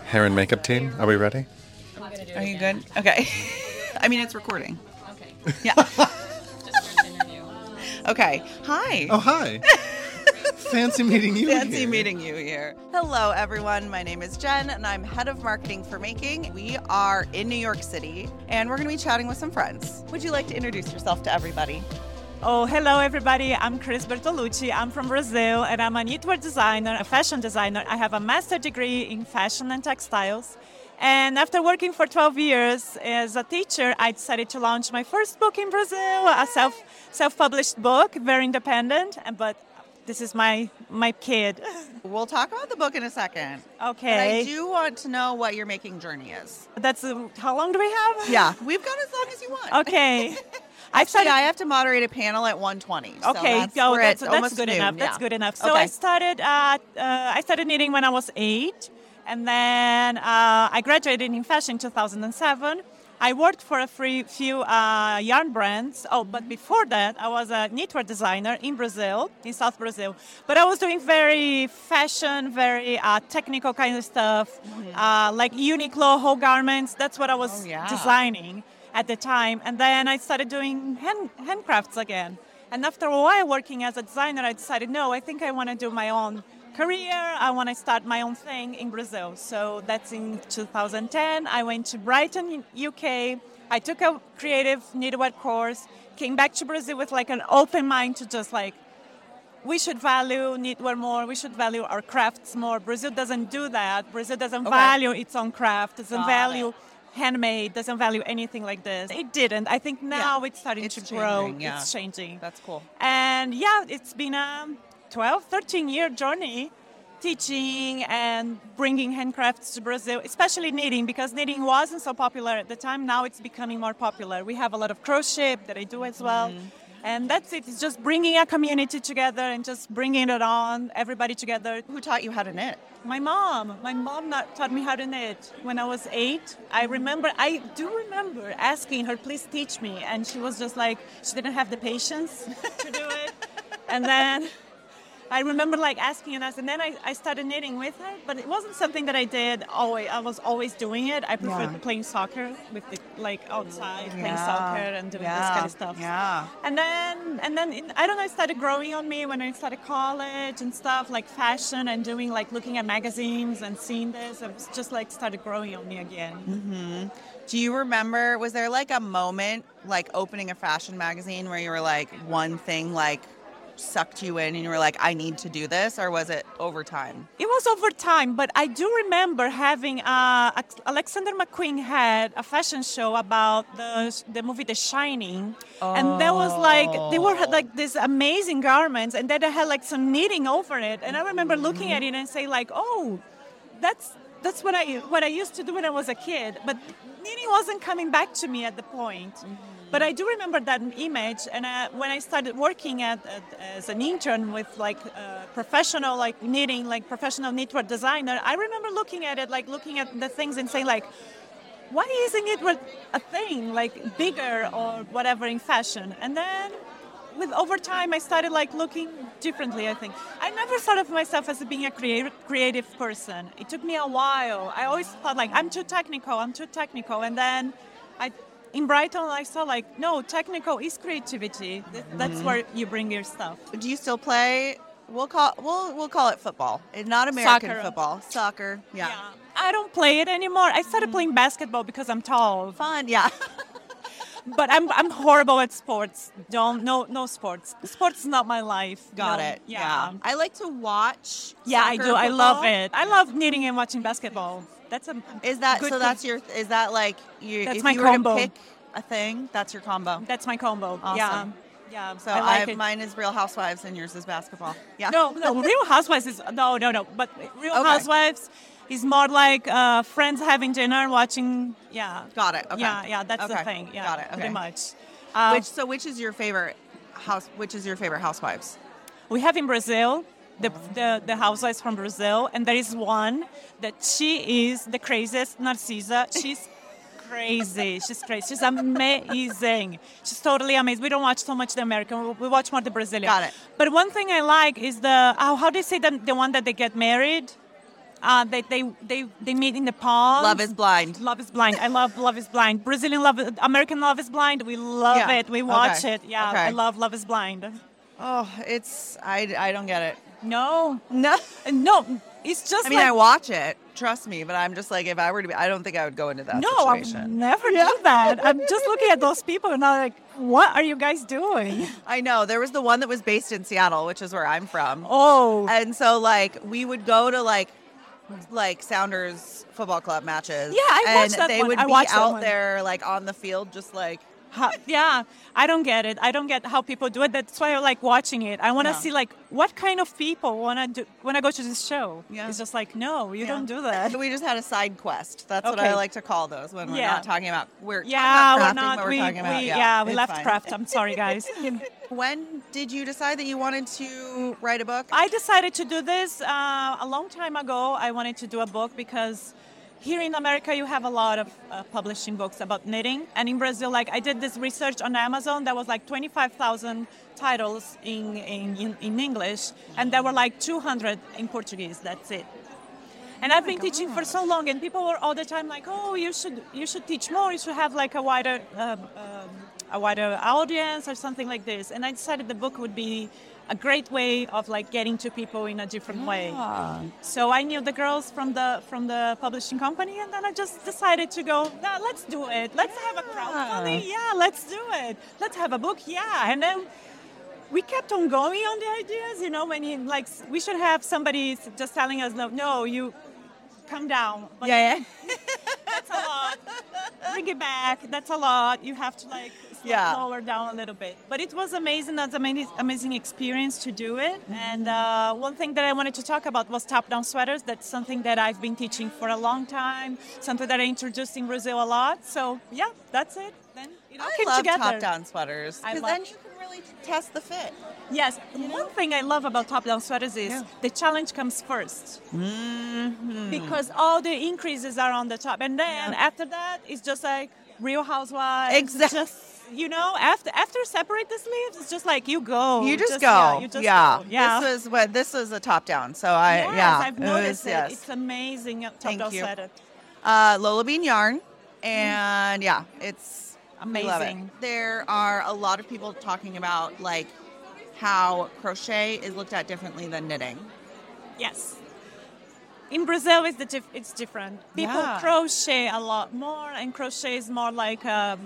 Hair and makeup team, are we ready? Are you good? Okay. I mean, it's recording. Okay. Yeah. Just for an interview. Okay. Hi. Oh, hi. Fancy meeting you Fancy here. meeting you here. Hello, everyone. My name is Jen, and I'm head of marketing for Making. We are in New York City, and we're going to be chatting with some friends. Would you like to introduce yourself to everybody? Oh, hello everybody. I'm Cris Bertolucci. I'm from Brazil and I'm a knitwear designer, a fashion designer. I have a master's degree in fashion and textiles. And after working for 12 years as a teacher, I decided to launch my first book in Brazil, a self-published book, very independent, but this is my kid. We'll talk about the book in a second. Okay. But I do want to know what your making journey is. That's how long do we have? Yeah, we've got as long as you want. Okay. Actually, I have to moderate a panel at 1:20. So Okay, that's go. where That's it's almost good noon. enough. Yeah. That's good enough. So Okay. I started knitting when I was 8, and then I graduated in fashion in 2007. I worked for a few yarn brands. Oh, but before that, I was a knitwear designer in Brazil, in South Brazil. But I was doing very fashion, very technical kind of stuff, like Uniqlo whole garments. That's what I was designing at the time. And then I started doing handcrafts again. And after a while working as a designer, I decided, no, I think I want to do my own career. I want to start my own thing in Brazil. So that's in 2010. I went to Brighton, UK. I took a creative knitwear course, came back to Brazil with like an open mind to just like, we should value knitwear more. We should value our crafts more. Brazil doesn't do that. Brazil doesn't value its own craft, doesn't value handmade, doesn't value anything like this. It didn't. I think now it's starting to grow. Yeah. It's changing. That's cool. And it's been a 12, 13-year journey teaching and bringing handcrafts to Brazil, especially knitting, because knitting wasn't so popular at the time. Now it's becoming more popular. We have a lot of crochet that I do as well. And that's it. It's just bringing a community together and just bringing it on, everybody together. Who taught you how to knit? My mom. My mom taught me how to knit when I was 8. I do remember asking her, please teach me. And she was just like, she didn't have the patience to do it. And then I remember like asking and then I started knitting with her, but it wasn't something that I did always. I was always doing it. I preferred playing soccer with outside, playing soccer and doing this kind of stuff. Yeah. And then I don't know, it started growing on me when I started college and stuff, like fashion and doing like looking at magazines and seeing this. It was just like started growing on me again. Mm-hmm. Do you remember, was there like a moment like opening a fashion magazine where you were like one thing like sucked you in and you were like, I need to do this, or was it over time? It was over time, but I do remember having Alexander McQueen had a fashion show about the movie The Shining, and there was like they were like these amazing garments, and then they had like some knitting over it, and I remember looking at it and saying like, oh, that's what I used to do when I was a kid, but knitting wasn't coming back to me at the point. But I do remember that image, and when I started working as an intern with like professional like knitting, like professional knitwear designer, I remember looking at the things and saying like, why isn't knitwear a thing like bigger or whatever in fashion? And then over time, I started like looking differently. I think I never thought of myself as being a creative person. It took me a while. I always thought like I'm too technical, and then in Brighton, I saw like, no, technical is creativity. That's where you bring your stuff. Do you still play? We'll call it football. It's not American Soccer. Football. Soccer. Yeah. I don't play it anymore. I started playing basketball because I'm tall. Fun. Yeah. But I'm horrible at sports. No sports. Sports is not my life. Got No. it. Yeah. I like to watch. Yeah, I soccer, do. I love football. it. I love knitting and watching basketball. That's a Is that good so? Is that like you? That's if my you combo. were to pick a thing, that's your combo. That's my combo. Awesome. Yeah. So I like it. mine is Real Housewives and yours is basketball. Yeah. No, Real Housewives is no. But Real Okay. Housewives is more like friends having dinner, watching. Yeah. Got it. Okay. Yeah. That's the Okay. thing. Yeah. Got it. Okay. Pretty much. Which is your favorite Housewives? We have in Brazil the housewives from Brazil, and there is one that she is the craziest, Narcisa. She's crazy. She's crazy. She's amazing. She's totally amazing. We don't watch so much the American. We watch more the Brazilian. Got it. But one thing I like is how do you say the one that they get married? They meet in the ponds. Love is Blind. Love is Blind. I love Love is Blind. American Love is Blind. We love Yeah. it. We watch Okay. it. Yeah, Okay. I love Love is Blind. Oh, I don't get it. No, No. no, it's just I mean, like, I watch it. Trust me, but I'm just like, if I were to be, I don't think I would go into that no, I would situation. never do that. I'm just looking at those people and I'm like, what are you guys doing? I know there was the one that was based in Seattle, which is where I'm from. Oh, And so like we would go to like Sounders football club matches. Yeah, I watched and that they one. would I be watched that out one. there like on the field, just like yeah, I don't get it. I don't get how people do it. That's why I like watching it. I want to Yeah. see like what kind of people want to go to this show. Yeah. It's just like, no, you Yeah. don't do that. We just had a side quest. That's what Okay. I like to call those when we're Yeah. not talking about we're Yeah, talking we're about crafting, not. but we're We, talking about we it's left fine. craft. I'm sorry, guys. When did you decide that you wanted to write a book? I decided to do this a long time ago. I wanted to do a book because here in America you have a lot of publishing books about knitting, and in Brazil, like I did this research on Amazon, there was like 25,000 titles in English, and there were like 200 in Portuguese. That's it. And I've been teaching for so long, and people were all the time like, "Oh, you should teach more. You should have like a wider audience or something like this." And I decided the book would be a great way of like getting to people in a different way. So I knew the girls from the publishing company, and then I just decided to go, "No, let's do it. Let's have a crowdfunding. Yeah, let's do it. Let's have a book. Yeah." And then we kept on going on the ideas, when like we should have somebody just telling us, no, you come down. But Yeah. that's a lot. Bring it back. That's a lot. You have to like lower down a little bit. But it was amazing. That's an amazing experience to do it. And one thing that I wanted to talk about was top-down sweaters. That's something that I've been teaching for a long time. Something that I introduced in Brazil a lot. So yeah, that's it. Then it all I came love together. top-down sweaters I because love- then you can really test the fit. Yes, one thing I love about top-down sweaters is the challenge comes first. Because all the increases are on the top. And then after that, it's just like Real Housewives. Exactly. Just, after separate the sleeves, it's just like you go. You just go. Yeah, you just go. Yeah. This was a top-down. So I've it noticed was, it. yes. It's amazing top-down you. sweater. Lola Bean Yarn, and it's we love it. Amazing. There are a lot of people talking about like how crochet is looked at differently than knitting. Yes. In Brazil, it's different. People Yeah. crochet a lot more, and crochet is more like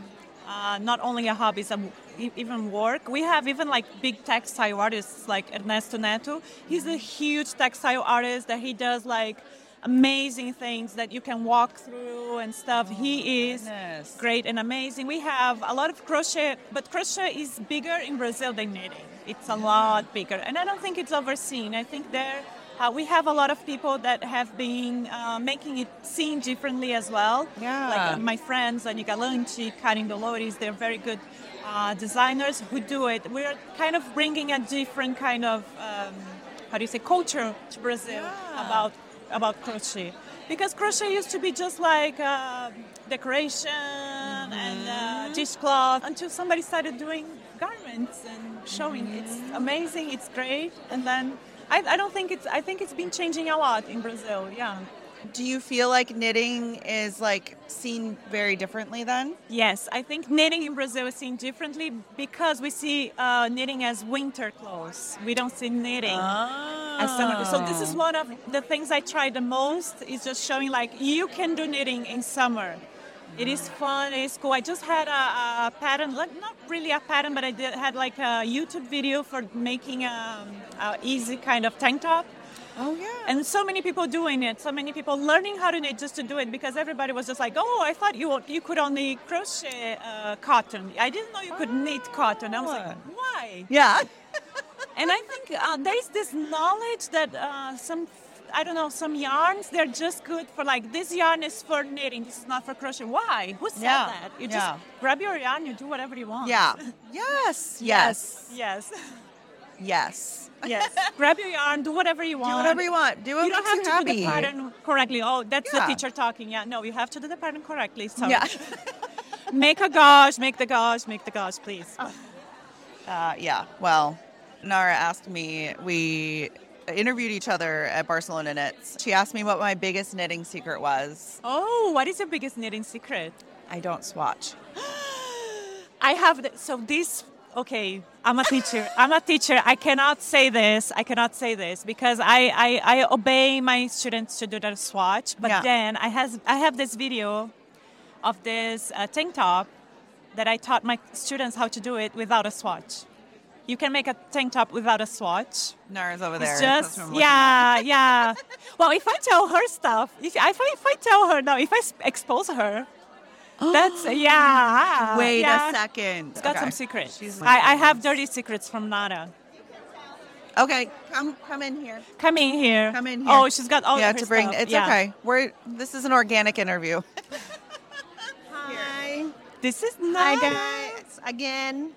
not only a hobby, it's even work. We have even like big textile artists like Ernesto Neto. He's a huge textile artist that he does like amazing things that you can walk through and stuff. He is goodness. great and amazing. We have a lot of crochet, but crochet is bigger in Brazil than knitting. It's a lot bigger, and I don't think it's overseen. I think we have a lot of people that have been making it seen differently as well. Yeah. Like my friends, Anika Lanchi, Karin Dolores, they're very good designers who do it. We're kind of bringing a different kind of, culture to Brazil about crochet. Because crochet used to be just like decoration and dishcloth until somebody started doing garments and showing. It's amazing, it's great. And then I think it's been changing a lot in Brazil, yeah. Do you feel like knitting is like seen very differently then? Yes, I think knitting in Brazil is seen differently because we see knitting as winter clothes. We don't see knitting as summer. So this is one of the things I try the most, is just showing like you can do knitting in summer. It is fun, it is cool. I just had a pattern, like not really a pattern, but I had like a YouTube video for making a easy kind of tank top. Oh yeah. And so many people doing it, so many people learning how to knit just to do it, because everybody was just like, oh, I thought you could only crochet cotton. I didn't know you could knit cotton. I was like, why? Yeah. And I think there's this knowledge that some yarns, they're just good for like, this yarn is for knitting, this is not for crochet. Why? Who said that? You just grab your yarn, you do whatever you want. Yeah. Yes. Yes. Yes. Yes. Yes. Grab your yarn, do whatever you want. Do whatever you want. Do what You don't makes have you to do the happy. pattern correctly. Oh, that's the Yeah. teacher talking. Yeah, no, you have to do the pattern correctly. So Yeah. make a gauze, make the gauze, please. Yeah. Well, Nara asked me, interviewed each other at Barcelona Knits. She asked me what my biggest knitting secret was. Oh, what is your biggest knitting secret? I don't swatch. I have okay, I'm a teacher. I cannot say this because I obey my students to do the swatch. But then I have this video of this tank top that I taught my students how to do it without a swatch. You can make a tank top without a swatch. Nara's over there. It's just, yeah. Well, if I tell her stuff, if I tell her now, if I expose her, that's, yeah. Wait a second. It's got some secrets. I have dirty secrets from Nara. Okay, come in here. Come in here. Come in here. Oh, she's got all her to bring. stuff. It's okay. This is an organic interview. Hi. This is Hi, Nara. guys. Again.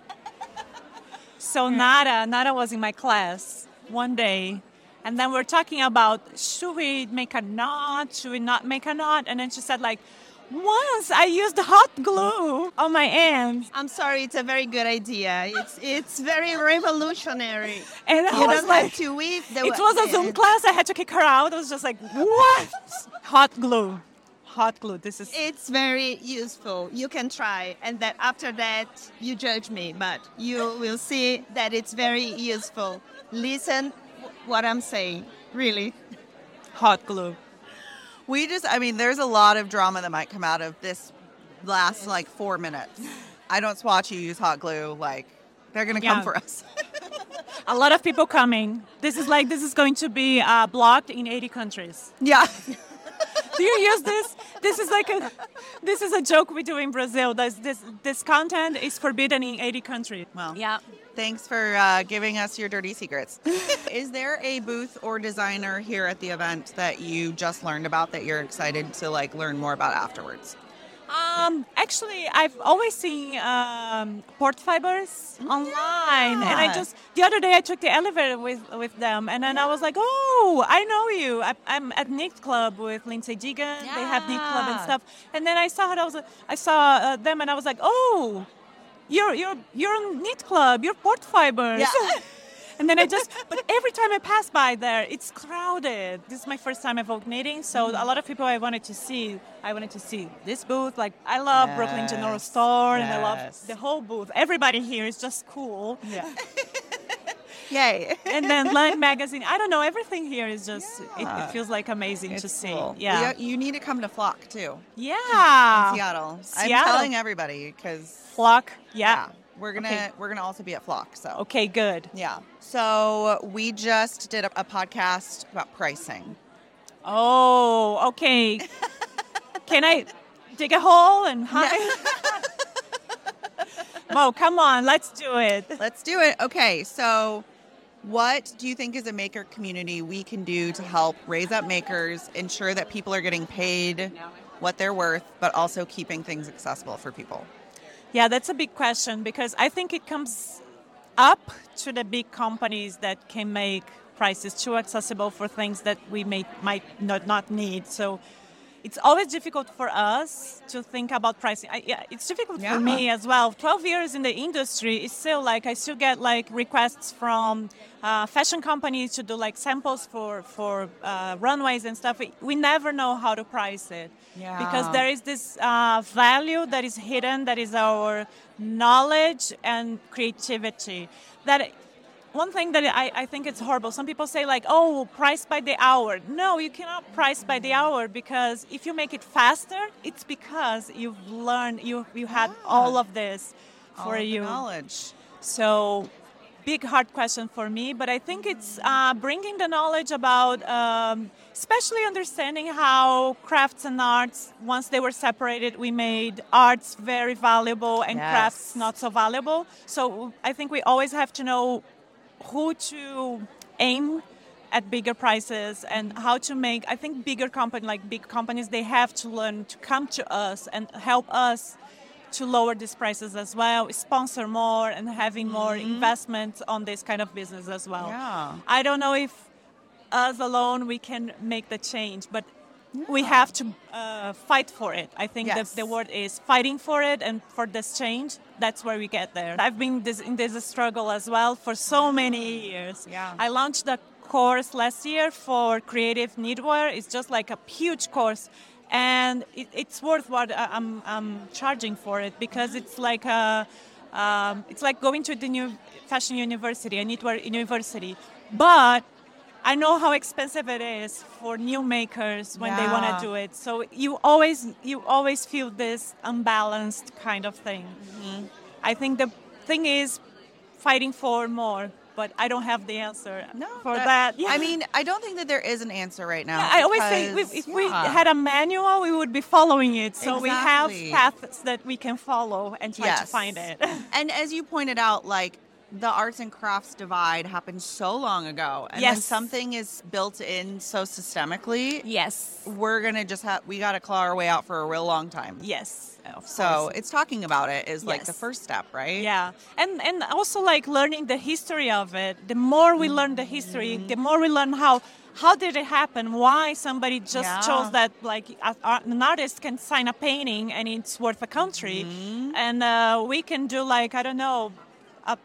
So Nara was in my class one day, and then we're talking about, should we make a knot? Should we not make a knot? And then she said, like, once I used hot glue on my ends. I'm sorry, it's a very good idea. It's very revolutionary. And I You was don't like, have to weave the it was a Zoom class. I had to kick her out. I was just like, what? Hot glue. Hot glue. This is... It's very useful. You can try, and that after that you judge me, but you will see that it's very useful. Listen what I'm saying, really. Hot glue. There's a lot of drama that might come out of this last 4 minutes. I don't swatch, you use hot glue. They're going to come for us. A lot of people coming. This is going to be blocked in 80 countries. Yeah. Do you use this? This is a joke we do in Brazil. This content is forbidden in 80 countries. Well, yeah. Thanks for giving us your dirty secrets. Is there a booth or designer here at the event that you just learned about that you're excited to learn more about afterwards? Actually, I've always seen port fibers online, and the other day I took the elevator with them, and then I was like, oh, I know you. I'm at Knit Club with Lindsay Deegan. They have Knit Club and stuff, and then I saw them, and I was like, oh, you're on Knit Club. You're port fibers. Yeah. And then but every time I pass by there, it's crowded. This is my first time at Vogue Knitting, so a lot of people I wanted to see this booth. I love Brooklyn General Store, and I love the whole booth. Everybody here is just cool. Yeah. Yay. And then Line Magazine. I don't know, everything here is just, it feels amazing to see. Cool. Yeah. You need to come to Flock, too. Yeah. In Seattle. I'm Seattle. telling everybody, because... Flock, yeah. We're gonna also be at Flock. So okay, good. Yeah. So we just did a podcast about pricing. Oh, okay. Can I dig a hole and hide? Mo, come on, let's do it. Let's do it. Okay, so what do you think as a maker community we can do to help raise up makers, ensure that people are getting paid what they're worth, but also keeping things accessible for people? Yeah, that's a big question, because I think it comes up to the big companies that can make prices too accessible for things that we might not need. So it's always difficult for us to think about pricing. It's difficult for me as well. 12 years in the industry is still I still get requests from fashion companies to do samples for runways and stuff. We never know how to price it. Yeah. Because there is this value that is hidden, that is our knowledge and creativity. One thing that I think it's horrible, some people say price by the hour. No, you cannot price by the hour, because if you make it faster, it's because you've learned, you had all of this for you. Knowledge. So, big hard question for me, but I think it's bringing the knowledge about, especially understanding how crafts and arts, once they were separated, we made arts very valuable and crafts not so valuable. So I think we always have to know who to aim at bigger prices and how to make, I think big companies, they have to learn to come to us and help us to lower these prices as well, sponsor more and having more investment on this kind of business as well. Yeah. I don't know if us alone we can make the change, but we have to fight for it. I think the word is fighting for it, and for this change, that's where we get there. I've been in this struggle as well for so many years. Yeah. I launched a course last year for creative knitwear. It's just like a huge course. And it's worth what I'm charging for it, because it's like it's like going to the new fashion university, a knitwear university. But I know how expensive it is for new makers when they want to do it. So you always feel this unbalanced kind of thing. Mm-hmm. I think the thing is fighting for more, but I don't have the answer for that. Yeah. I mean, I don't think that there is an answer right now. Yeah, I always say if we had a manual, we would be following it. So we have paths that we can follow and try to find it. And as you pointed out, like, the arts and crafts divide happened so long ago. And when something is built in so systemically, we're going to we got to claw our way out for a real long time. Yes. So it's talking about it is like the first step, right? Yeah. And also like learning the history of it. The more we learn the history, the more we learn how did it happen? Why somebody just chose that? Like an artist can sign a painting and it's worth a country. And we can do like, I don't know, a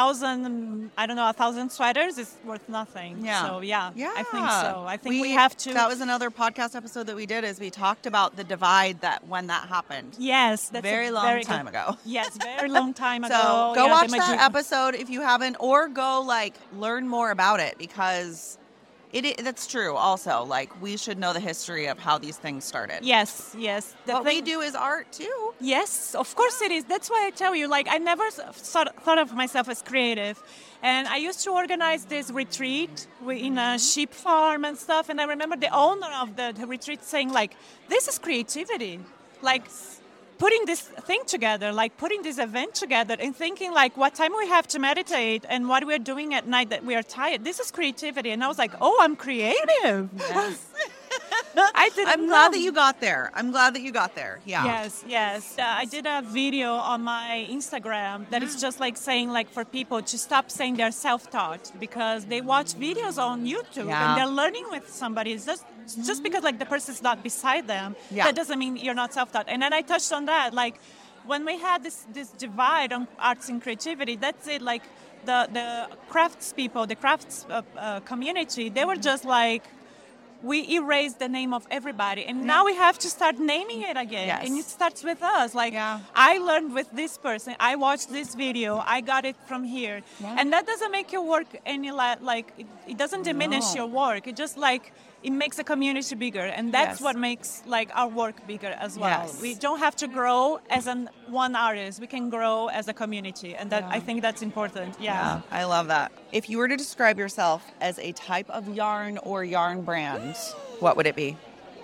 1,000 sweaters is worth nothing. Yeah. So I think so. I think we have to. That was another podcast episode that we did, is we talked about the divide that when that happened. Yes, that's very long time ago. Yes, very long time ago. So go watch that episode if you haven't, or go like learn more about it, because that's true also. Like, we should know the history of how these things started. Yes. What we do is art too. Yes, of course it is. That's why I tell you, like, I never thought of myself as creative. And I used to organize this retreat in a sheep farm and stuff. And I remember the owner of the retreat saying, like, this is creativity. Like, putting this thing together, like putting this event together and thinking like what time we have to meditate and what we're doing at night that we are tired. This is creativity. And I was like, oh, I'm creative. Yes. I'm glad that you got there. Yeah. Yes. I did a video on my Instagram that is just like saying like for people to stop saying they're self-taught, because they watch videos on YouTube and they're learning with somebody. It's just because like the person's not beside them, that doesn't mean you're not self-taught. And then I touched on that, like when we had this divide on arts and creativity, that's it. Like the crafts people, the crafts community, they were just like, we erased the name of everybody, and now we have to start naming it again. Yes. And it starts with us. Like, I learned with this person. I watched this video. I got it from here. Yeah. And that doesn't make your work any it doesn't diminish your work. It just like, it makes the community bigger, and that's what makes like our work bigger as well. Yes. We don't have to grow as one artist. We can grow as a community, and that I think that's important. Yeah, I love that. If you were to describe yourself as a type of yarn or yarn brand, what would it be?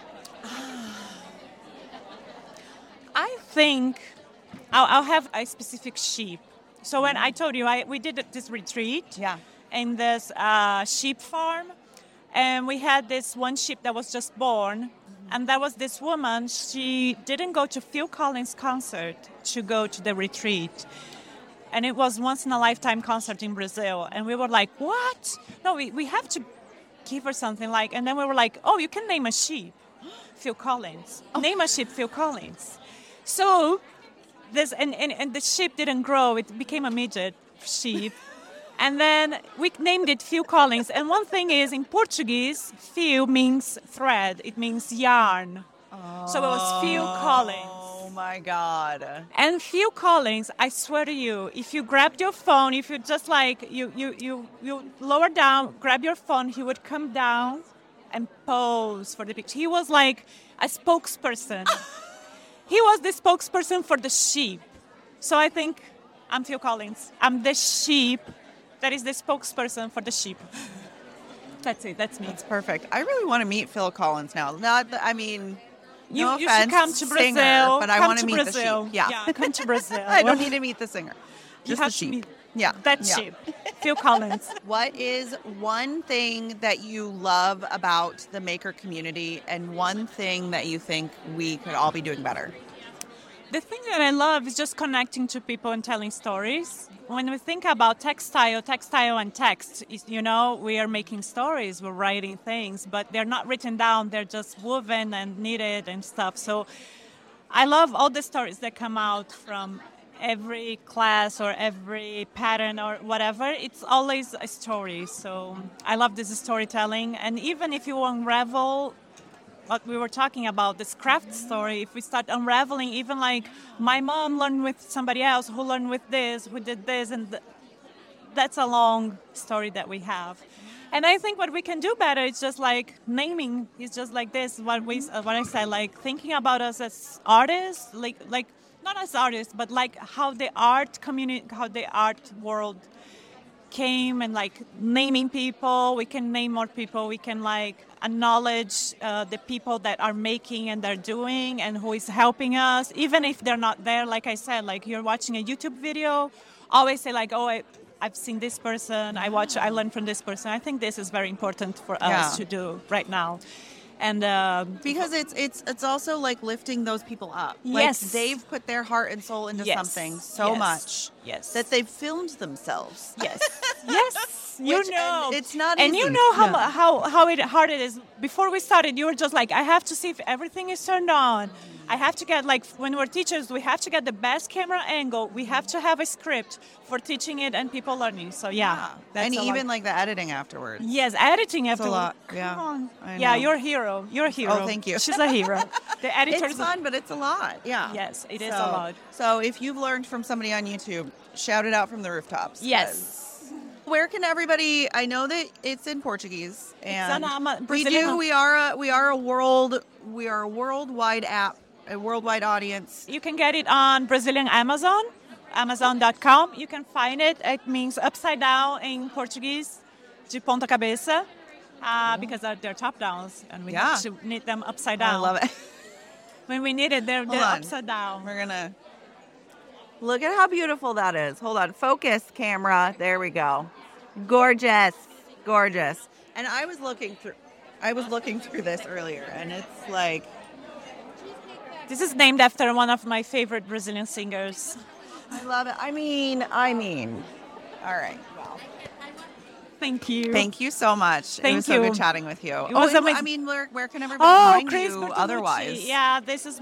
I think I'll have a specific sheep. So when I told you we did this retreat in this sheep farm. And we had this one sheep that was just born. And there was this woman, she didn't go to Phil Collins' concert to go to the retreat. And it was once in a lifetime concert in Brazil. And we were like, what? No, we have to give her something like, and then we were like, oh, you can name a sheep Phil Collins. Oh. Name a sheep Phil Collins. So this, and the sheep didn't grow. It became a midget sheep. And then we named it Phil Collins. And one thing is, in Portuguese, Phil means thread. It means yarn. Oh. So it was Phil Collins. Oh, my God. And Phil Collins, I swear to you, if you grabbed your phone, if you just like, you lower down, grab your phone, he would come down and pose for the picture. He was like a spokesperson. He was the spokesperson for the sheep. So I think I'm Phil Collins. I'm the sheep that is the spokesperson for the sheep. That's it. That's me. That's perfect. I really want to meet Phil Collins now. You offense, should come to Brazil. Singer, but I want to meet the sheep. Yeah, come to Brazil. I don't need to meet the singer. Just the sheep. That sheep. Phil Collins. What is one thing that you love about the maker community, and one thing that you think we could all be doing better? The thing that I love is just connecting to people and telling stories. When we think about textile and text, we are making stories, we're writing things, but they're not written down, they're just woven and knitted and stuff. So I love all the stories that come out from every class or every pattern or whatever, it's always a story. So I love this storytelling. And even if you unravel what we were talking about, this craft story, if we start unraveling, even like my mom learned with somebody else who learned with this, who did this, and that's a long story that we have. And I think what we can do better is just like naming. It's just like this, what I said, like thinking about us as artists, like not as artists, but like how the art community, how the art world came, and like naming people. We can name more people. We can like acknowledge the people that are making and they're doing and who is helping us, even if they're not there. Like I said, like you're watching a YouTube video, always say like, oh, I've seen this person, I learned from this person. I think this is very important for us to do right now. And because it's also like lifting those people up. Like yes, they've put their heart and soul into something so much that they've filmed themselves. Yes, yes, you know, it's not and easy. you know how hard it is. Before we started, you were just like, I have to see if everything is turned on. I have to get, like, when we're teachers, we have to get the best camera angle. We have to have a script for teaching it and people learning. So, that's and a even, lot. like, the editing afterwards. Yes, editing afterwards. a lot. Come on. I Yeah, know. you're a hero. You're a hero. Oh, thank you. She's a hero. The editors. It's fun, but it's a lot. Yeah. Yes, it is a lot. So, if you've learned from somebody on YouTube, shout it out from the rooftops. Yes. Where can everybody? I know that it's in Portuguese, and Brazilian. we are a worldwide app, a worldwide audience. You can get it on Brazilian Amazon, Amazon.com. You can find it. It means upside down in Portuguese, de ponta cabeça, because they're top downs, and we have to knit them upside down. I love it. When we knit it, they're upside down. We're gonna look at how beautiful that is. Hold on, focus, camera. There we go. Gorgeous, gorgeous. And I was looking through this earlier, and it's like. This is named after one of my favorite Brazilian singers. I love it. I mean. All right. Wow. Thank you. Thank you so much. Thank it was you. so good chatting with you. It was amazing. I mean, where can everybody find Chris you Bertolucci. otherwise? Yeah, this is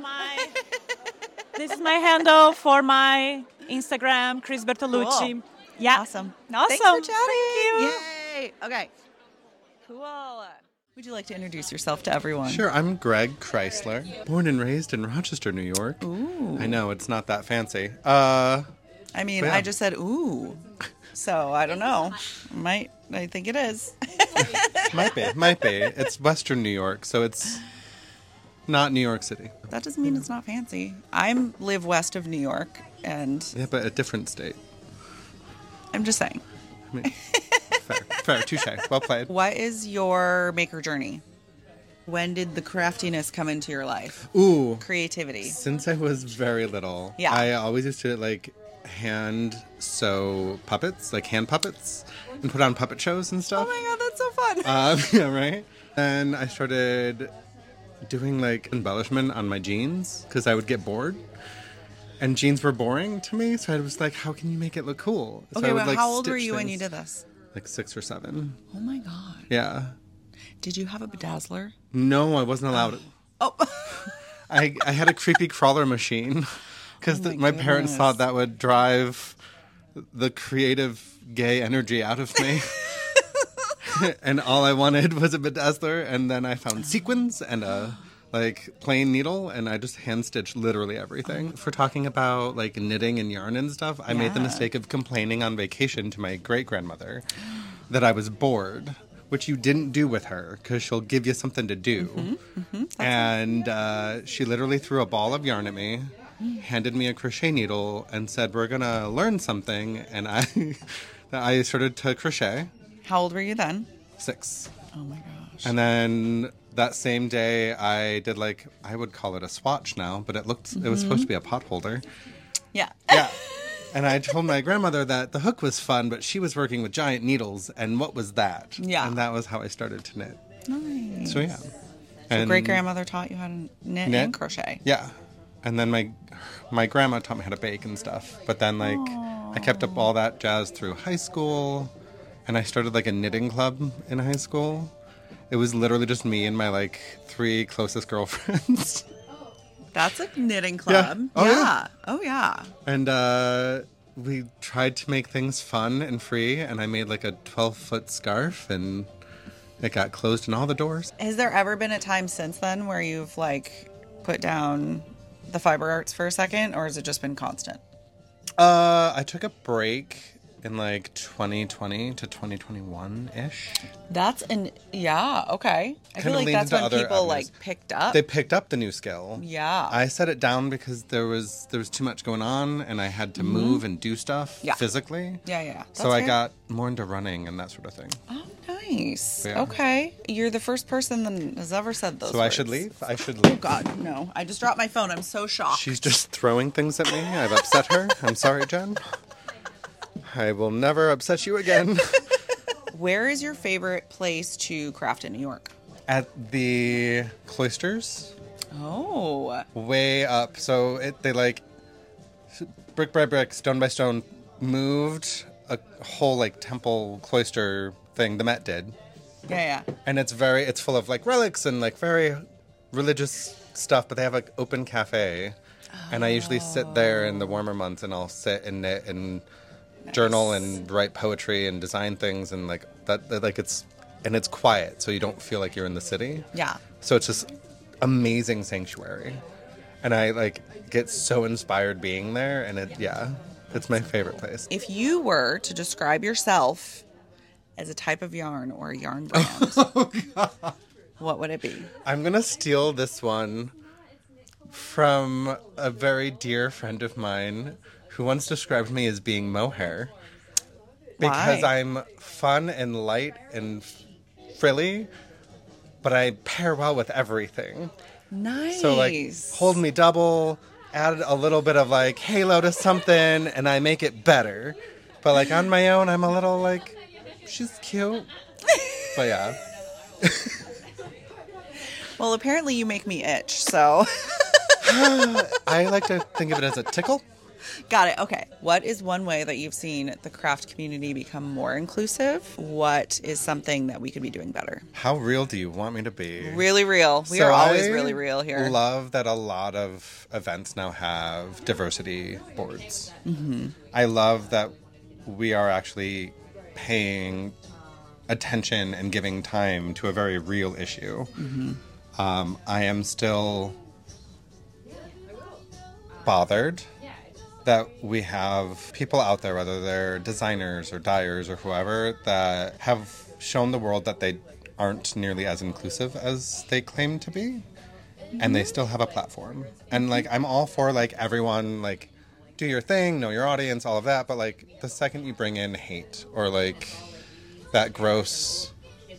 my handle for my Instagram, Chris Bertolucci. Cool. Yeah. Awesome. Awesome. Thanks for chatting. Thank you. Yay. Okay. Cool. Would you like to introduce yourself to everyone? Sure, I'm Greg Chrysler, born and raised in Rochester, New York. Ooh. I know, it's not that fancy. I mean, yeah. I just said ooh. So, I don't know. I think it is. Might be. It's Western New York, so it's not New York City. That doesn't mean it's not fancy. I live west of New York, and Yeah, but a different state. I'm just saying. I mean, fair, touche. Well played. What is your maker journey? When did the craftiness come into your life? Ooh. Creativity. Since I was very little, Yeah. I always used to like hand sew puppets, like hand puppets, and put on puppet shows and Oh stuff. my god, that's so fun. Yeah, right? And I started doing like embellishment on my jeans because I would get bored. And jeans were boring to me, so I was like, how can you make it look cool? So Okay, I would, well, like, how old were stitch you when things. you did this? Like 6 or 7. Oh my god. Yeah. Did you have a bedazzler? No, I wasn't allowed. Oh. I had a creepy crawler machine because my parents goodness. thought that would drive the creative gay energy out of me. And all I wanted was a bedazzler, and then I found sequins and a like plain needle, and I just hand stitched literally everything. For talking about like knitting and yarn and stuff, I made the mistake of complaining on vacation to my great grandmother that I was bored, which you didn't do with her because she'll give you something to do. And she literally threw a ball of yarn at me, handed me a crochet needle, and said, "We're gonna learn something." And I started to crochet. How old were you then? 6. Oh my gosh. And then that same day, I did like, I would call it a swatch now, but it was supposed to be a pot holder. Yeah. Yeah. And I told my grandmother that the hook was fun, but she was working with giant needles, and what was that? Yeah. And that was how I started to knit. Nice. So yeah. And Great grandmother taught you how to knit and crochet. Yeah. And then my grandma taught me how to bake and stuff. But then like I kept up all that jazz through high school, and I started like a knitting club in high school. It was literally just me and my like 3 closest girlfriends. That's a knitting club. Oh, yeah. Oh, yeah. And we tried to make things fun and free, and I made like a 12-foot scarf, and it got closed in all the doors. Has there ever been a time since then where you've like put down the fiber arts for a second, or has it just been constant? I took a break in like 2020 to 2021-ish. Yeah, okay. I feel Kind of like leaned that's into when other people avenues. like picked up. They picked up the new skill. Yeah. I set it down because there was too much going on, and I had to move and do stuff Yeah. physically. Yeah. So That's I fair. got more into running and that sort of thing. Oh, nice. Yeah. Okay. You're the first person that has ever said those So words. I should leave? I should leave. Oh, God, no. I just dropped my phone. I'm so shocked. She's just throwing things at me. I've upset her. I'm sorry, Jen. I will never upset you again. Where is your favorite place to craft in New York? At the cloisters, Oh. way up. So they like brick by brick, stone by stone, moved a whole like temple cloister thing. The Met did, Yeah. and it's full of like relics and like very religious stuff. But they have like open cafe, and I usually sit there in the warmer months, and I'll sit and knit and journal and write poetry and design things, and like that like it's quiet, so you don't feel like you're in the city. Yeah. So it's just amazing sanctuary, and I like get so inspired being there, and it's my favorite place. If you were to describe yourself as a type of yarn or a yarn brand, what would it be? I'm gonna steal this one from a very dear friend of mine who once described me as being mohair. Because Why? I'm fun and light and frilly, but I pair well with everything. Nice. So like, hold me double, add a little bit of like halo to something, and I make it better. But like on my own, I'm a little like, she's cute. But yeah. Well, apparently you make me itch, so. I like to think of it as a tickle. Got it. Okay. What is one way that you've seen the craft community become more inclusive? What is something that we could be doing better? How real do you want me to be? Really real. We So are always I really real here. love that a lot of events now have diversity boards. Mm-hmm. I love that we are actually paying attention and giving time to a very real issue. Mm-hmm. I am still bothered that we have people out there, whether they're designers or dyers or whoever, that have shown the world that they aren't nearly as inclusive as they claim to be, and they still have a platform. And like, I'm all for like everyone like do your thing, know your audience, all of that, but like the second you bring in hate or like that gross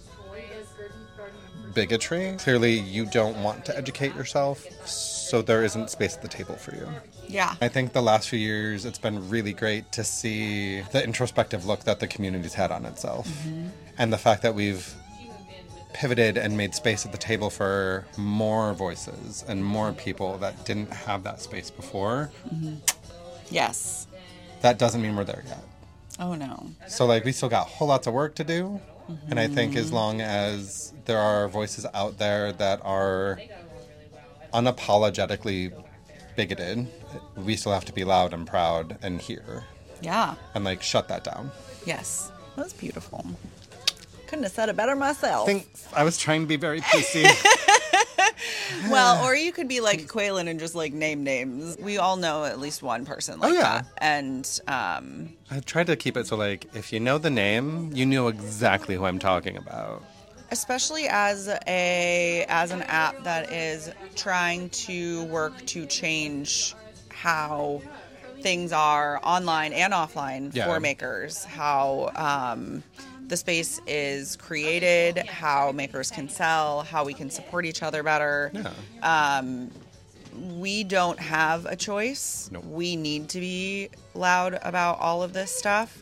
bigotry, clearly you don't want to educate yourself, so there isn't space at the table for you. Yeah. I think the last few years, it's been really great to see the introspective look that the community's had on itself. Mm-hmm. And the fact that we've pivoted and made space at the table for more voices and more people that didn't have that space before. Mm-hmm. Yes. That doesn't mean we're there yet. Oh, no. So, like, we still got whole lots of work to do. Mm-hmm. And I think as long as there are voices out there that are unapologetically bigoted, we still have to be loud and proud and hear. Yeah. And, like, shut that down. Yes. That's beautiful. Couldn't have said it better myself. Thanks. I was trying to be very PC. Well, or you could be like Quaylen and just like name names. We all know at least one person like that. And I tried to keep it so, like, if you know the name, you know exactly who I'm talking about. especially as an app that is trying to work to change how things are online and offline for makers, how the space is created, how makers can sell, how we can support each other better. We don't have a choice. Nope. We need to be loud about all of this stuff.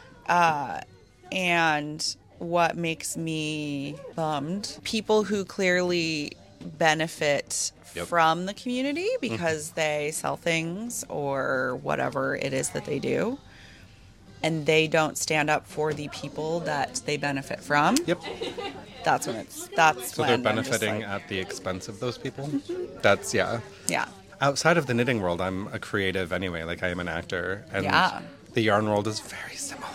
And what makes me bummed, people who clearly benefit from the community because they sell things or whatever it is that they do, and they don't stand up for the people that they benefit from. Yep. That's when So they're benefiting at the expense of those people? That's, Yeah. outside of the knitting world, I'm a creative anyway. Like, I am an actor. And Yeah. the yarn world is very similar.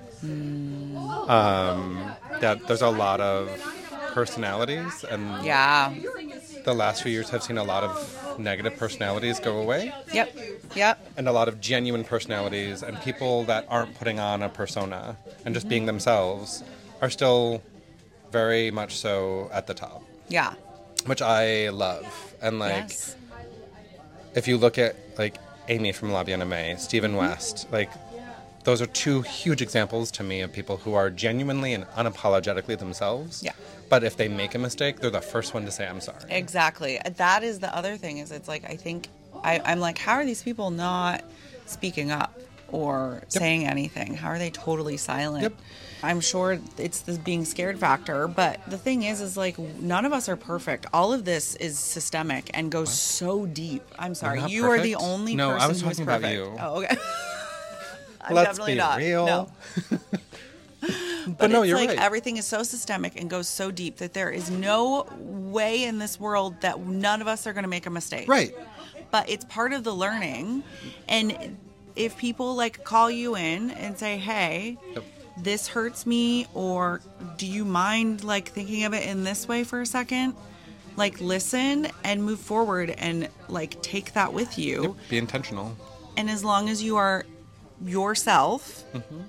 There's a lot of personalities, and Yeah. the last few years have seen a lot of negative personalities go away, Yep. and a lot of genuine personalities, and people that aren't putting on a persona and just being themselves are still very much so at the top, Yeah. which I love. And like, Yes. if you look at like Amy from La Bien Aimée, Stephen West, like, those are two huge examples to me of people who are genuinely and unapologetically themselves. Yeah. But if they make a mistake, they're the first one to say, I'm sorry. Exactly. That is the other thing is it's like, I think, I'm like, how are these people not speaking up or saying anything? How are they totally silent? Yep. I'm sure it's the being scared factor, but the thing is like, none of us are perfect. All of this is systemic and goes so deep. I'm sorry. not You are the perfect? only No, person I was who's talking about perfect. you. Oh, okay. I'm Let's definitely be not. real. No. But no, it's you're like right. everything is so systemic and goes so deep that there is no way in this world that none of us are going to make a mistake. Right. But it's part of the learning. And if people like call you in and say, hey, Yep. this hurts me, or do you mind like thinking of it in this way for a second? Like, listen and move forward and like take that with you. Yep. Be intentional. And as long as you are yourself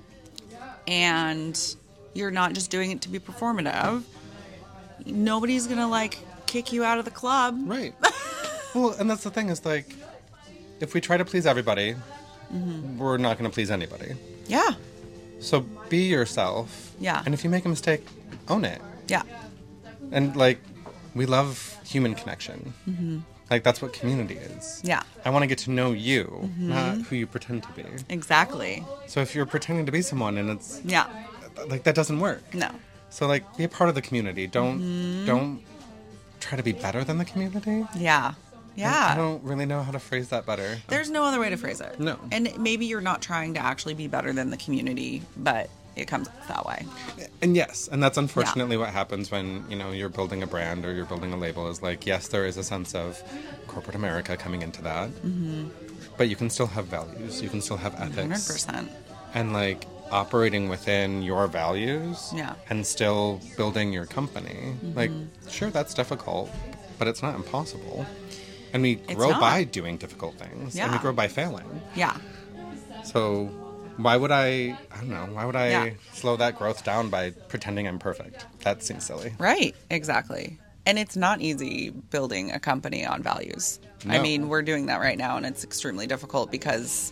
and you're not just doing it to be performative, nobody's going to like kick you out of the club. Right. Well, and that's the thing is like, if we try to please everybody, we're not going to please anybody. Yeah. So be yourself. Yeah. And if you make a mistake, own it. Yeah. And like, we love human connection. Like, that's what community is. Yeah. I want to get to know you, not who you pretend to be. Exactly. So if you're pretending to be someone and it's Yeah. like, that doesn't work. No. So like, be a part of the community. Don't try to be better than the community. Yeah. I Yeah. don't really know how to phrase that better. There's no other way to phrase it. No. And maybe you're not trying to actually be better than the community, but it comes that way. And yes, and that's unfortunately what happens when, you know, you're building a brand or you're building a label is like, yes, there is a sense of corporate America coming into that. But you can still have values. You can still have ethics. 100%. And like operating within your values Yeah. and still building your company. Like, sure, that's difficult, but it's not impossible. And we grow not. by doing difficult things. And we Yeah. grow by failing. Yeah. So why would I don't know, why would I Yeah. slow that growth down by pretending I'm perfect? That seems silly. Right. Exactly. And it's not easy building a company on values. I No. mean, we're doing that right now, and it's extremely difficult because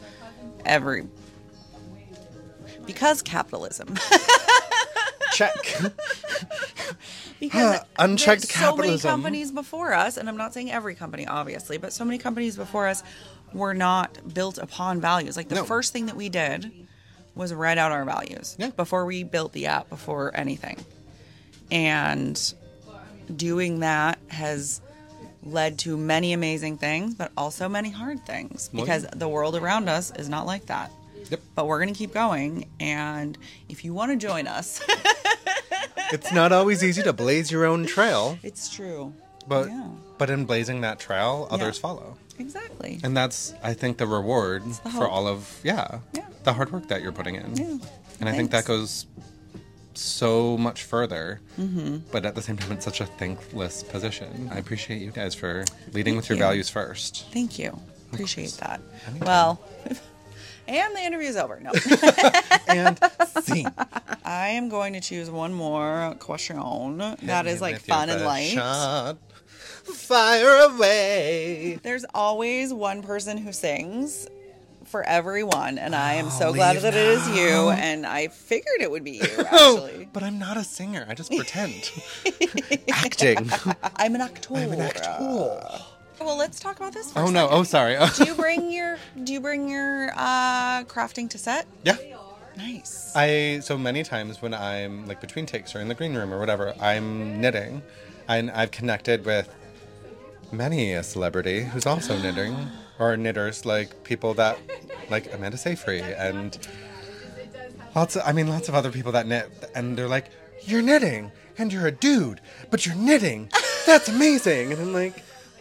capitalism. Check. Because Unchecked there's so many capitalism. companies before us, and I'm not saying every company, obviously, but so many companies before us were not built upon values. Like the No. first thing that we did was write out our values Yeah. before we built the app, before anything. And doing that has led to many amazing things, but also many hard things Well, because the world around us is not like that. Yep. But we're going to keep going. And if you want to join us, It's not always easy to blaze your own trail, it's true. but Yeah. but in blazing that trail, others Yeah. follow. Exactly. And that's, I think, the reward the for hope. all of, Yeah. the hard work that you're putting in. Yeah. And I think that Thanks. goes so much further, but at the same time, it's such a thankless position. I appreciate you guys for leading with your you. values first. Thank you. Appreciate that. Anytime. Well, and the interview's over. No. And scene. I am going to choose one more question that is like With your fun and best light. shot. Fire away. There's always one person who sings for everyone, and I am so Oh, glad leave that it is you, now. and I figured it would be you, Oh, actually. but I'm not a singer. I just pretend. Acting. I'm an actor. I'm an actor. Well, let's talk about this for a Oh no. second. Oh, sorry. Do you bring your crafting to set? Yeah. Nice. So many times when I'm like between takes or in the green room or whatever, I'm knitting, and I've connected with many a celebrity who's also knitting, or knitters, like people that like Amanda Seyfried and lots of other people that knit, and they're like, "You're knitting and you're a dude, but you're knitting. That's amazing." And I'm like,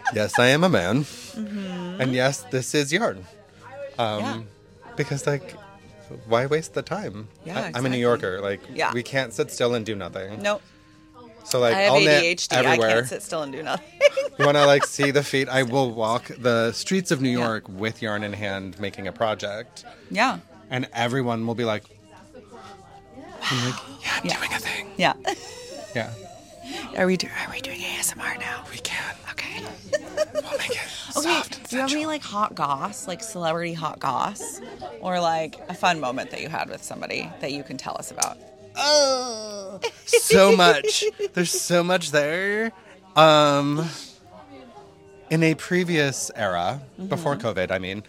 Yes, I am a man. And yes, this is yarn. Yeah. Because, like, why waste the time? Yeah, I'm a exactly. New Yorker. Like, Yeah. we can't sit still and do nothing. Nope. So, like, I have I'll knit ADHD. I everywhere. can't sit still and do nothing. You want to, like, see the feet? I will walk the streets of New York with yarn in hand making a project. Yeah. And everyone will be like, I'm like, yeah, I'm doing a thing. Yeah. Yeah. Are we doing ASMR now? We can. Okay. We'll make it Okay. soft and Do you have any sensual. like hot goss, like celebrity hot goss, or like a fun moment that you had with somebody that you can tell us about? Oh, so much. There's so much there. In a previous era, before COVID, I mean,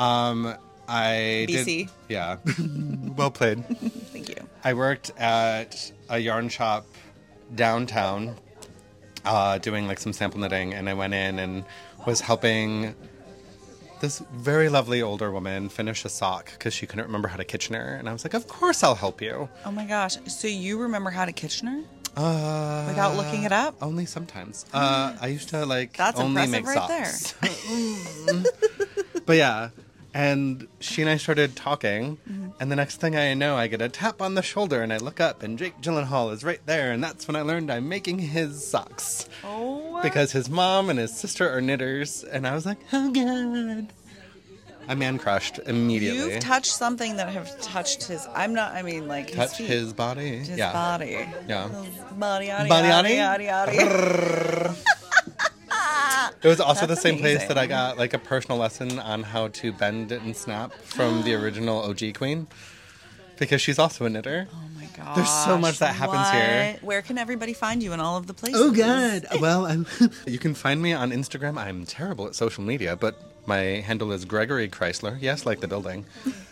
I BC. did. Yeah. Well played. Thank you. I worked at a yarn shop downtown, doing like some sample knitting, and I went in and was helping this very lovely older woman finish a sock because she couldn't remember how to Kitchener, and I was like, "Of course, I'll help you." Oh my gosh. So you remember how to Kitchener? Uh, Without looking it up? Only sometimes. I used to like That's only impressive make right socks. But yeah, and she and I started talking, and the next thing I know, I get a tap on the shoulder, and I look up, and Jake Gyllenhaal is right there, and that's when I learned I'm making his socks. Oh. Because his mom and his sister are knitters, and I was like, oh god. I man crushed immediately. You've touched something that have touched his. I'm not. I mean, like Touch feet. his body. His yeah. body. Yeah. His body. Yaddy, Body, yaddy, yaddy? yaddy, yaddy. It was also That's the same place amazing. that I got like a personal lesson on how to bend and snap from the original OG queen, because she's also a knitter. Oh my god. There's so much that happens here. Where can everybody find you in all of the places? Oh god! Well, you can find me on Instagram. I'm terrible at social media, but my handle is Gregory Chrysler. Yes, like the building.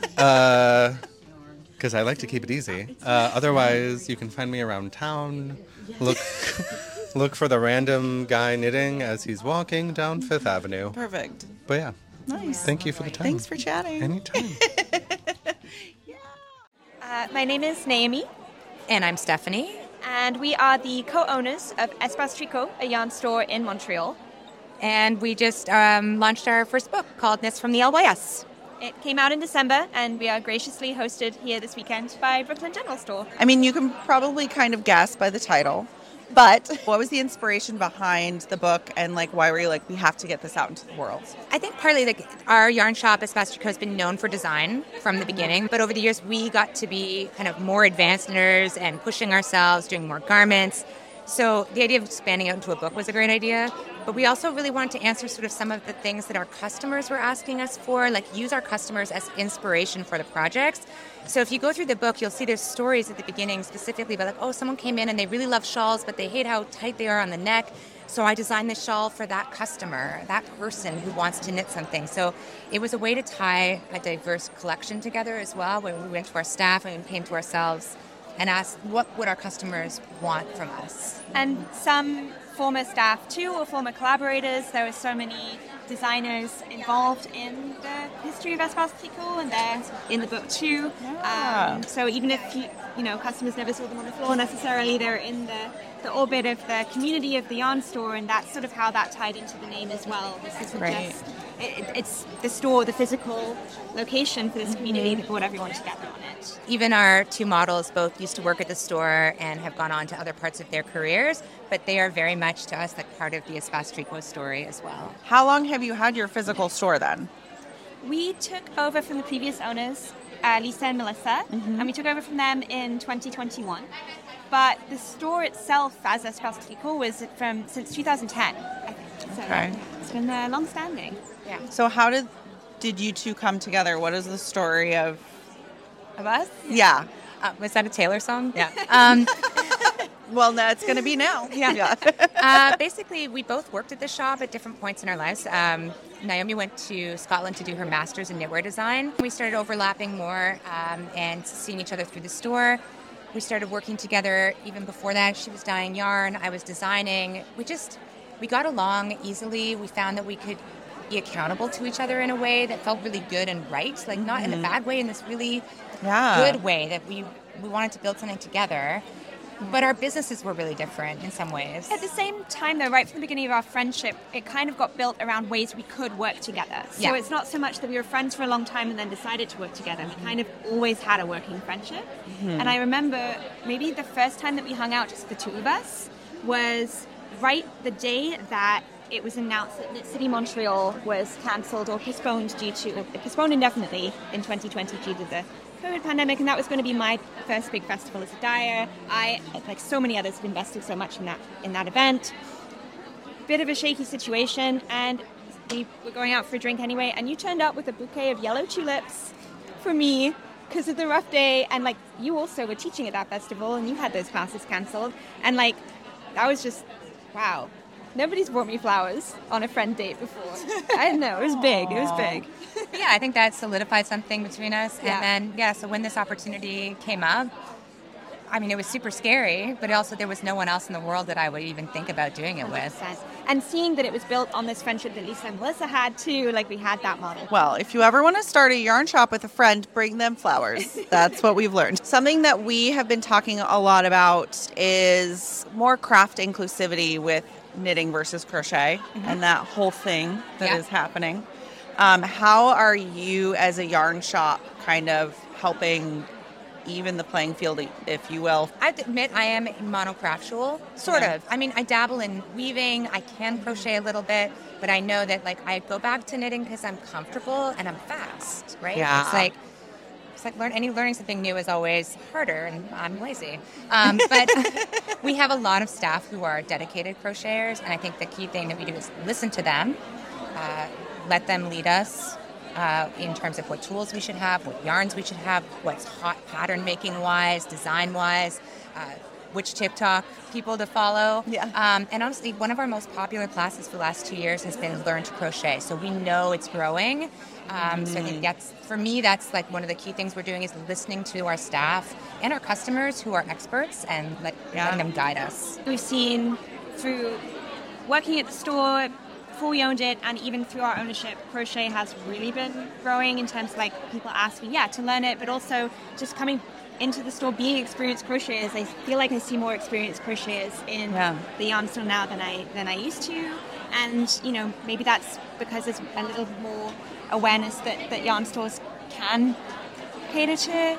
Because I like to keep it easy. Otherwise, you can find me around town. Look for the random guy knitting as he's walking down Fifth Avenue. Perfect. But yeah, Nice. thank you for the time. Thanks for chatting. Anytime. My name is Naomi, And I'm Stephanie. and we are the co-owners of Espace Tricot, a yarn store in Montreal. And we just launched our first book called Knits from the LYS. It came out in December, and we are graciously hosted here this weekend by Brooklyn General Store. I mean, you can probably kind of guess by the title, but what was the inspiration behind the book, and like why were you like, we have to get this out into the world? I think partly like our yarn shop, Espace Tricot, has been known for design from the beginning, but over the years we got to be kind of more advanced knitters and pushing ourselves, doing more garments. So the idea of expanding out into a book was a great idea, but we also really wanted to answer sort of some of the things that our customers were asking us for, like use our customers as inspiration for the projects. So if you go through the book, you'll see there's stories at the beginning specifically about like, oh, someone came in and they really love shawls, but they hate how tight they are on the neck. So I designed this shawl for that customer, that person who wants to knit something. So it was a way to tie a diverse collection together as well, when we went to our staff and we came to ourselves and asked what would our customers want from us. And some former staff too, or former collaborators. There were so many designers involved in the history of Espace Tricot, and they're in the book too. Yeah. So even if customers never saw them on the floor necessarily, they're in the orbit of the community of the yarn store, and that's sort of how that tied into the name as well. This isn't Right. just it's the store, the physical location for this community that brought everyone together on it. Even our two models both used to work at the store and have gone on to other parts of their careers, but they are very much to us like part of the Espace Tricot story as well. How long have you had your physical store then? We took over from the previous owners, Lisa and Melissa, and we took over from them in 2021. But the store itself, as Espace Tricot, was since 2010, I think. So Okay. it's been long-standing. Yeah. So how did you two come together? What is the story of us? Yeah. Was that a Taylor song? Yeah. Um, Well, that's going to be now. Yeah. Basically, we both worked at the shop at different points in our lives. Naomi went to Scotland to do her master's in knitwear design. We started overlapping more and seeing each other through the store. We started working together even before that. She was dyeing yarn, I was designing. We got along easily. We found that we could be accountable to each other in a way that felt really good and right, like not in a bad way, in this really Yeah. good way that we wanted to build something together. But our businesses were really different in some ways. At the same time, though, right from the beginning of our friendship, it kind of got built around ways we could work together. So Yeah. it's not so much that we were friends for a long time and then decided to work together. We kind of always had a working friendship. And I remember maybe the first time that we hung out, just the two of us, was right the day that it was announced that Knit City Montreal was cancelled or postponed postponed indefinitely in 2020 due to the COVID pandemic, and that was going to be my first big festival as a dyer. I, like so many others, have invested so much in that event. Bit of a shaky situation, and we were going out for a drink anyway, and you turned up with a bouquet of yellow tulips for me because of the rough day, and like you also were teaching at that festival, and you had those classes cancelled, and like that was just, wow. Nobody's brought me flowers on a friend date before. I don't know. It was big. It was big. Yeah, I think that solidified something between us. Yeah. And then, so when this opportunity came up, I mean, it was super scary, but also there was no one else in the world that I would even think about doing it with. 100%. And seeing that it was built on this friendship that Lisa and Melissa had too, like we had that model. Well, if you ever want to start a yarn shop with a friend, bring them flowers. That's what we've learned. Something that we have been talking a lot about is more craft inclusivity with knitting versus crochet and that whole thing that is happening. How are you as a yarn shop kind of helping even the playing field, if you will? I have to admit, I am monocraftual, sort of. I mean, I dabble in weaving. I can crochet a little bit, but I know that like I go back to knitting because I'm comfortable and I'm fast, right? Yeah. It's like learning something new is always harder, and I'm lazy. But we have a lot of staff who are dedicated crocheters, and I think the key thing that we do is listen to them, let them lead us in terms of what tools we should have, what yarns we should have, what's hot pattern making wise, design wise, which TikTok people to follow. Yeah. And honestly, one of our most popular classes for the last 2 years has been Learn to Crochet. So we know it's growing. So I think for me, that's like one of the key things we're doing is listening to our staff and our customers who are experts and letting them guide us. We've seen through working at the store before we owned it, and even through our ownership, crochet has really been growing in terms of like people asking, to learn it, but also just coming into the store being experienced crocheters. I feel like I see more experienced crocheters in the yarn store now than I used to, and you know, maybe that's because there's a little more awareness that yarn stores can cater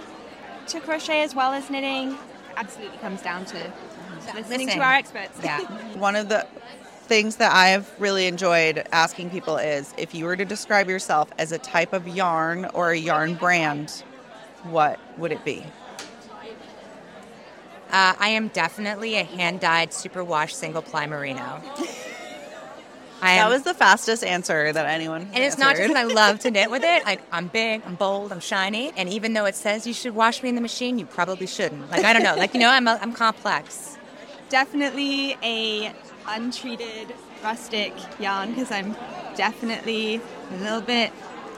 to crochet as well as knitting. Absolutely comes down to listening to our experts. Yeah. One of the things that I've really enjoyed asking people is, if you were to describe yourself as a type of yarn or a yarn brand, what would it be? I am definitely a hand-dyed superwash single-ply merino. That was the fastest answer that anyone And it's not just that I love to knit with it. Like, I'm big, I'm bold, I'm shiny. And even though it says you should wash me in the machine, you probably shouldn't. Like, I don't know. Like, you know, I'm complex. Definitely a untreated rustic yarn, because I'm definitely a little bit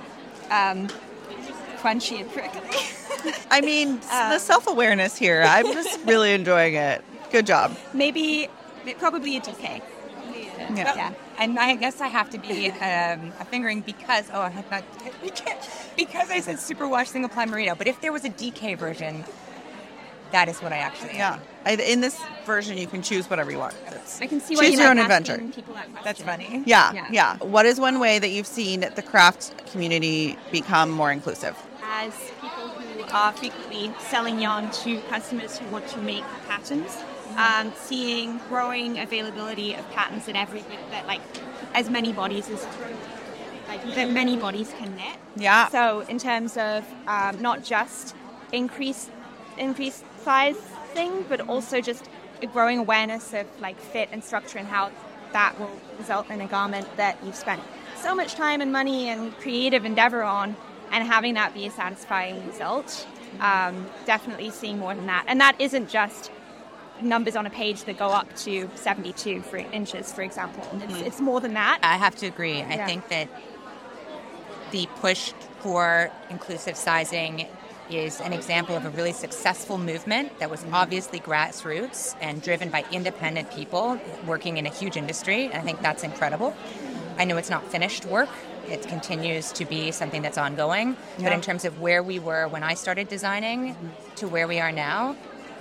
crunchy and prickly. I mean, the self-awareness here, I'm just really enjoying it. Good job. Probably a DK. Yeah. And I guess I have to be a fingering because because I said superwash single ply merino. But if there was a DK version, that is what I actually am. In this version, you can choose whatever you want. I can see why choose you your like own adventure. people that question. That's funny. Yeah. What is one way that you've seen the craft community become more inclusive? As people who are frequently selling yarn to customers who want to make patterns, seeing growing availability of patterns that as many bodies that many bodies can knit. Yeah. So in terms of not just increased size thing, but also just a growing awareness of like fit and structure and how that will result in a garment that you've spent so much time and money and creative endeavor on, and having that be a satisfying result. Definitely seeing more than that. And that isn't just numbers on a page that go up to 72 inches, for example. It's more than that. I have to agree. I think that the push for inclusive sizing is an example of a really successful movement that was obviously grassroots and driven by independent people working in a huge industry. And I think that's incredible. I know it's not finished work. It continues to be something that's ongoing. But in terms of where we were when I started designing to where we are now,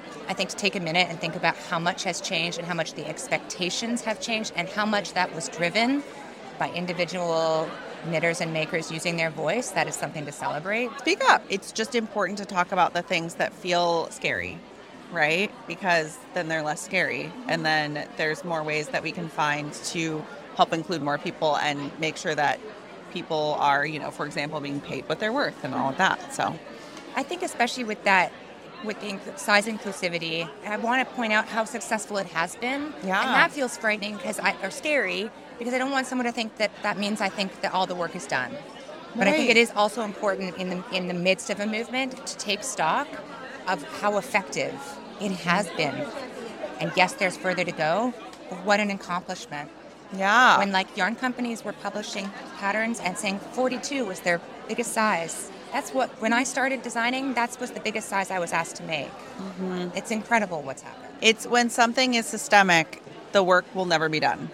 I think to take a minute and think about how much has changed and how much the expectations have changed and how much that was driven by individual knitters and makers using their voice, that is something to celebrate. Speak up. It's just important to talk about the things that feel scary, right? Because then they're less scary. And then there's more ways that we can find to help include more people and make sure that people are, for example, being paid what they're worth and all of that. So I think especially with that, with the size inclusivity, I want to point out how successful it has been. Yeah. And that feels frightening or scary because I don't want someone to think that means I think that all the work is done. But I think Right. it is also important in the midst of a movement to take stock of how effective it has been. And yes, there's further to go, but what an accomplishment. yeah. When yarn companies were publishing patterns and saying 42 was their biggest size. That's when I started designing, that was the biggest size I was asked to make. Mm-hmm. It's incredible what's happened. It's when something is systemic, the work will never be done.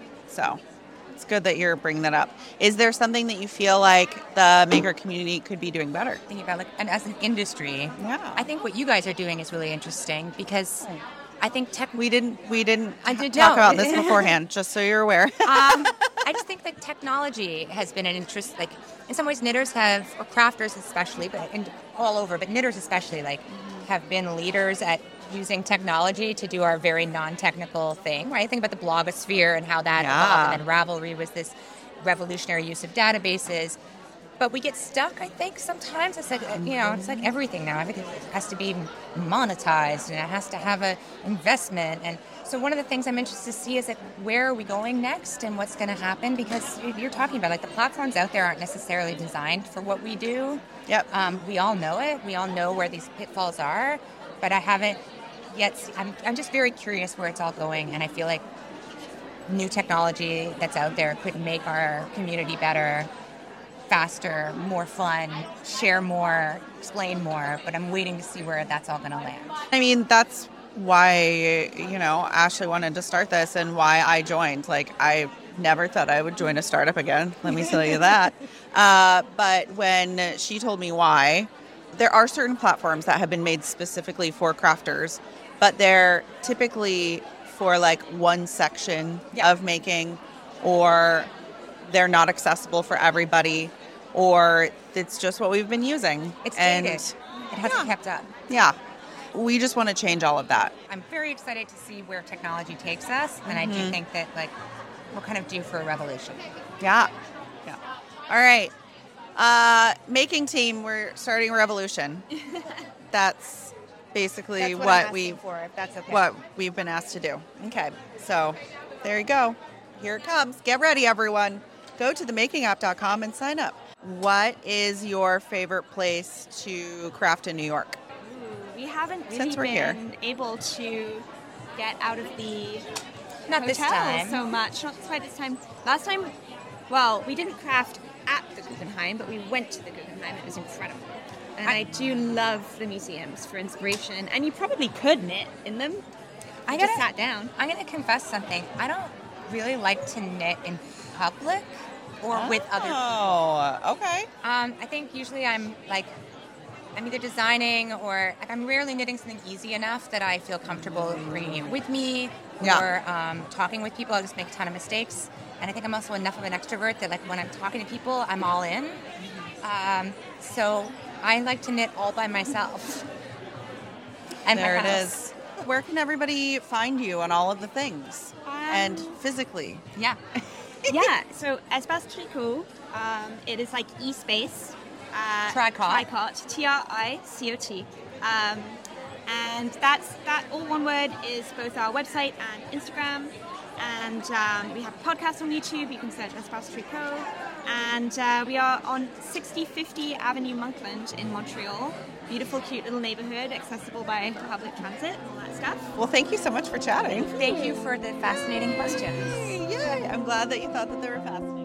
So it's good that you're bringing that up. Is there something that you feel like the maker community could be doing better? Thinking about and as an industry, Yeah. I think what you guys are doing is really interesting because I think We didn't I did talk know. about this beforehand, just so you're aware. I just think that technology has been an interest. In some ways, knitters or crafters especially, but all over, but knitters especially, have been leaders at using technology to do our very non-technical thing, right? Think about the blogosphere and how that evolved, and then Ravelry was this revolutionary use of databases. But we get stuck, I think, sometimes. It's it's like everything now. Everything has to be monetized, and it has to have an investment. And so one of the things I'm interested to see is where are we going next and what's going to happen? Because you're talking about, the platforms out there aren't necessarily designed for what we do. Yep. We all know it. We all know where these pitfalls are. But I haven't yet. I'm just very curious where it's all going. And I feel like new technology that's out there could make our community better, faster, more fun, share more, explain more, but I'm waiting to see where that's all going to land. I mean, that's why, Ashley wanted to start this and why I joined. I never thought I would join a startup again, let me tell you that. But when she told me why, there are certain platforms that have been made specifically for crafters, but they're typically for one section of making, or they're not accessible for everybody, or it's just what we've been using. It's dated. It hasn't kept up. Yeah. We just want to change all of that. I'm very excited to see where technology takes us, and I do think that we're kind of due for a revolution. Yeah. All right. Making team, we're starting a revolution. That's basically That's what we've been asked to do. Okay. So there you go. Here it comes. Get ready, everyone. Go to themakingapp.com and sign up. What is your favorite place to craft in New York? We haven't really Since we're here. been able to get out of the Not this hotel time. so much. Not quite this time. Last time, well, we didn't craft at the Guggenheim, but we went to the Guggenheim. It was incredible. And I do love the museums for inspiration. And you probably could knit in them. I just sat down. I'm going to confess something. I don't really like to knit in public or with other people. Oh, okay. I think usually I'm either designing or I'm rarely knitting something easy enough that I feel comfortable bringing it with me or talking with people. I'll just make a ton of mistakes. And I think I'm also enough of an extrovert that when I'm talking to people, I'm all in. So I like to knit all by myself. And There it is. Where can everybody find you on all of the things? And physically? Yeah. Yeah, so Espace Tricot, it is like eSpace. Tricot. Tricot. And that all one word is both our website and Instagram. And we have a podcast on YouTube. You can search Espace Tricot. And we are on 6050 Avenue Monkland in Montreal. Beautiful, cute little neighborhood, accessible by public transit, all that stuff. Well, thank you so much for chatting. Thank you for the fascinating questions. Yay! I'm glad that you thought that they were fascinating.